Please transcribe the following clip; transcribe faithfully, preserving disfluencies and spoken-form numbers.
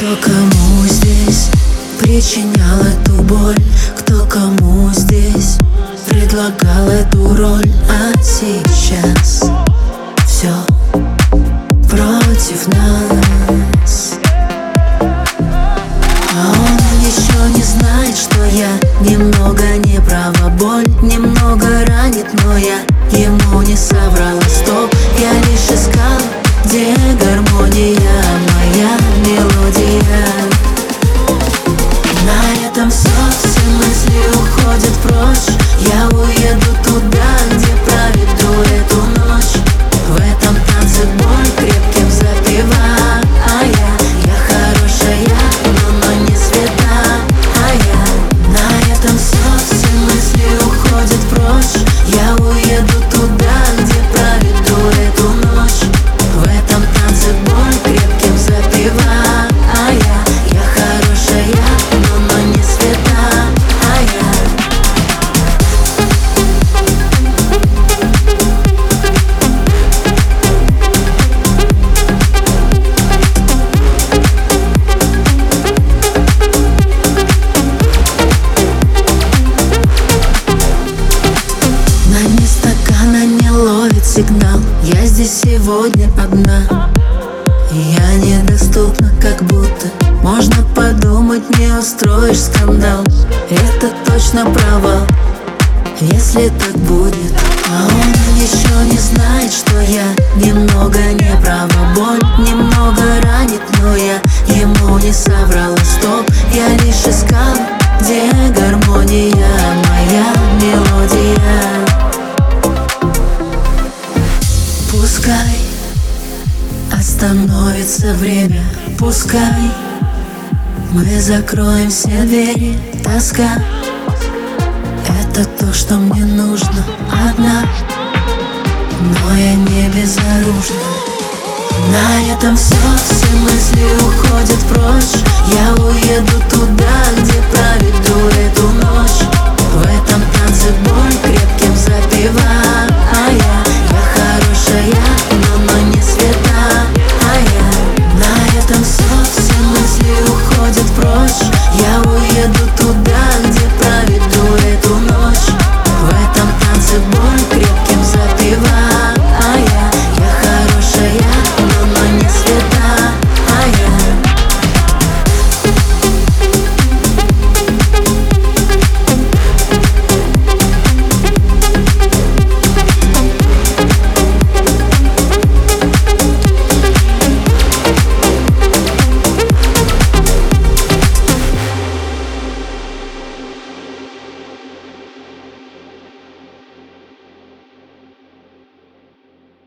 Кто кому здесь причинял эту боль? Кто кому здесь предлагал эту роль? А сейчас все против нас. А он еще не знает, что я немного не права. Боль немного ранит, но я ему не соврала. Стоп, я лишь искала, где гармония, моя мелодия. На этом все, все мысли уходят прочь. Я уеду туда, где проведу эту ночь. В этом танце боль крепким запиваю. А я, я хорошая, но, но не святая. А я, на этом все, все мысли уходят прочь. Я уеду туда, где проведу эту ночь. В этом танце боль крепким запиваю. А я, я хорошая, но, но не святая. А я. На дне стакана не ловит сигнал. Я здесь сегодня одна. Я недоступна, как будто можно подумать, не устроишь скандал. Это точно провал, если так будет. А он еще не знает, что я немного не права. Боль немного ранит, но я ему не соврала. Стоп, я лишь искала, где гармония, моя мелодия. Пускай остановится время, пускай мы закроем все двери. Тоска — это то, что мне нужно. Одна, но я не безоружна. На этом все, все мысли уходят прочь. Я уеду